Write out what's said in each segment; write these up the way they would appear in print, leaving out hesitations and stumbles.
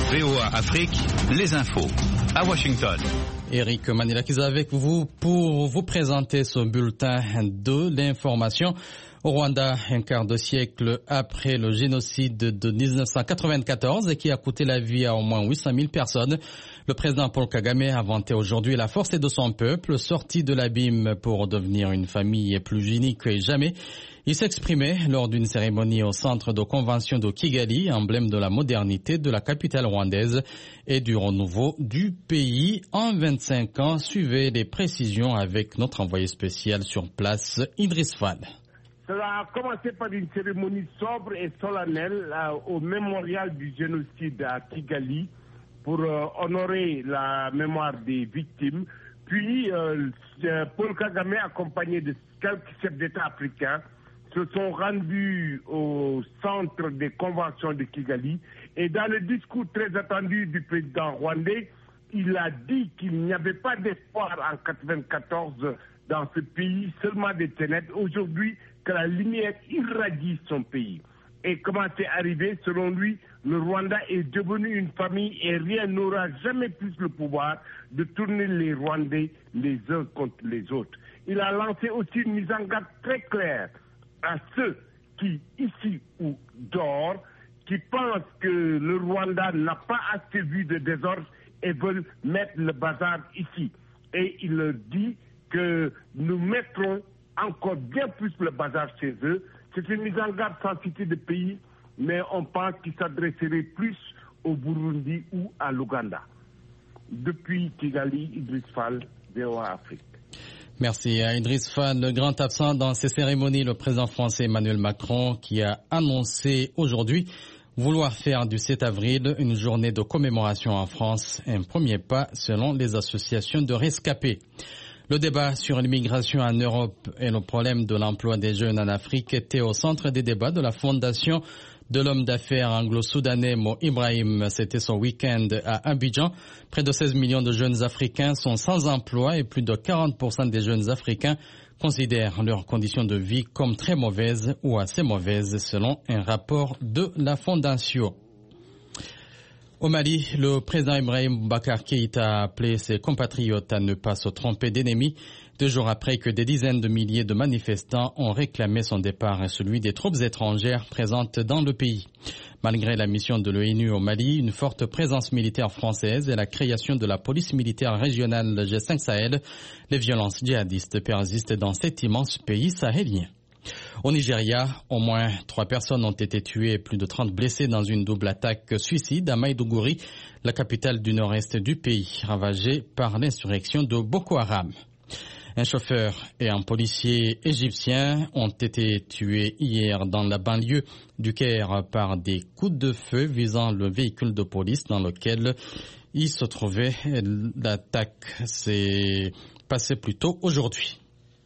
VOA Afrique, les infos. À Washington. Eric Manilakis avec vous pour vous présenter ce bulletin de l'information. Au Rwanda, un quart de siècle après le génocide de 1994 qui a coûté la vie à au moins 800 000 personnes, le président Paul Kagame a vanté aujourd'hui la force de son peuple, sorti de l'abîme pour devenir une famille plus unie que jamais. Il s'exprimait lors d'une cérémonie au centre de convention de Kigali, emblème de la modernité de la capitale rwandaise et du renouveau du pays. En 25 ans, suivez les précisions avec notre envoyé spécial sur place, Idriss Fall. Cela a commencé par une cérémonie sobre et solennelle au mémorial du génocide à Kigali pour honorer la mémoire des victimes. Puis, Paul Kagame, accompagné de quelques chefs d'État africains, se sont rendus au centre des conventions de Kigali. Et dans le discours très attendu du président rwandais, il a dit qu'il n'y avait pas d'espoir en 1994 dans ce pays, seulement des ténèbres. Aujourd'hui, que la lumière irradie son pays. Et comment c'est arrivé? Selon lui, le Rwanda est devenu une famille et rien n'aura jamais plus le pouvoir de tourner les Rwandais les uns contre les autres. Il a lancé aussi une mise en garde très claire à ceux qui, ici ou dehors, qui pensent que le Rwanda n'a pas assez vu de désordre et veulent mettre le bazar ici. Et il leur dit que nous mettrons encore bien plus le bazar chez eux. C'est une mise en garde sans citer de pays, mais on pense qu'il s'adresserait plus au Burundi ou à l'Ouganda. Depuis Kigali, Idriss Fall, VOA Afrique. Merci à Idriss Fall. Le grand absent dans ces cérémonies, le président français Emmanuel Macron, qui a annoncé aujourd'hui vouloir faire du 7 avril une journée de commémoration en France, un premier pas selon les associations de rescapés. Le débat sur l'immigration en Europe et le problème de l'emploi des jeunes en Afrique était au centre des débats de la fondation de l'homme d'affaires anglo-soudanais Mo Ibrahim. C'était son week-end à Abidjan. Près de 16 millions de jeunes Africains sont sans emploi et plus de 40% des jeunes Africains considèrent leurs conditions de vie comme très mauvaises ou assez mauvaises selon un rapport de la fondation. Au Mali, le président Ibrahim Boubacar Keïta a appelé ses compatriotes à ne pas se tromper d'ennemis, 2 jours après que des dizaines de milliers de manifestants ont réclamé son départ et celui des troupes étrangères présentes dans le pays. Malgré la mission de l'ONU au Mali, une forte présence militaire française et la création de la police militaire régionale G5 Sahel, les violences djihadistes persistent dans cet immense pays sahélien. Au Nigeria, au moins 3 personnes ont été tuées et plus de 30 blessés dans une double attaque suicide à Maïdougouri, la capitale du nord-est du pays, ravagée par l'insurrection de Boko Haram. Un chauffeur et un policier égyptien ont été tués hier dans la banlieue du Caire par des coups de feu visant le véhicule de police dans lequel ils se trouvaient. L'attaque s'est passée plus tôt aujourd'hui.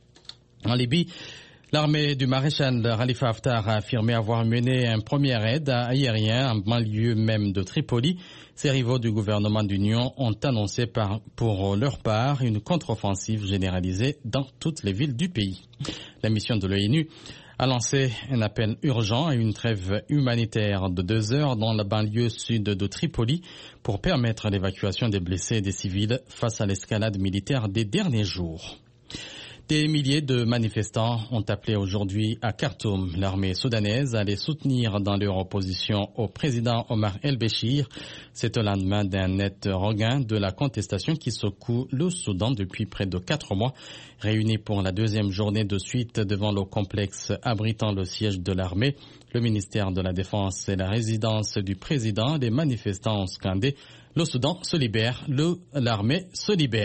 En Libye, l'armée du maréchal Khalifa Haftar a affirmé avoir mené un premier raid aérien en banlieue même de Tripoli. Ces rivaux du gouvernement d'union ont annoncé pour leur part une contre-offensive généralisée dans toutes les villes du pays. La mission de l'ONU a lancé un appel urgent à une trêve humanitaire de 2 heures dans la banlieue sud de Tripoli pour permettre l'évacuation des blessés et des civils face à l'escalade militaire des derniers jours. Des milliers de manifestants ont appelé aujourd'hui à Khartoum l'armée soudanaise à les soutenir dans leur opposition au président Omar el-Béchir. C'est au lendemain d'un net regain de la contestation qui secoue le Soudan depuis près de 4 mois. Réunis pour la 2e journée de suite devant le complexe abritant le siège de l'armée, le ministère de la Défense et la résidence du président, les manifestants ont scandé « Le Soudan se libère, l'armée se libère ».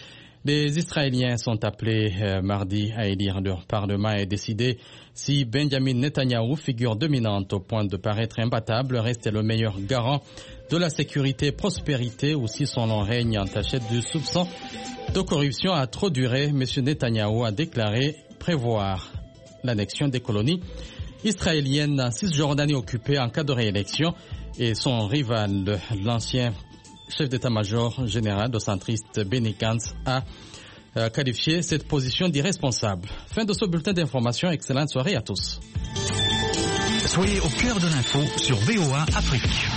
Les Israéliens sont appelés mardi à élire leur parlement et décider si Benjamin Netanyahou, figure dominante au point de paraître imbattable, reste le meilleur garant de la sécurité et prospérité ou si son long règne entaché de soupçons de corruption a trop duré. M. Netanyahou a déclaré prévoir l'annexion des colonies israéliennes en Cisjordanie occupée en cas de réélection et son rival, l'ancien chef d'état-major général de centriste Benny Gantz, a qualifié cette position d'irresponsable. Fin de ce bulletin d'information. Excellente soirée à tous. Soyez au cœur de l'info sur VOA Afrique.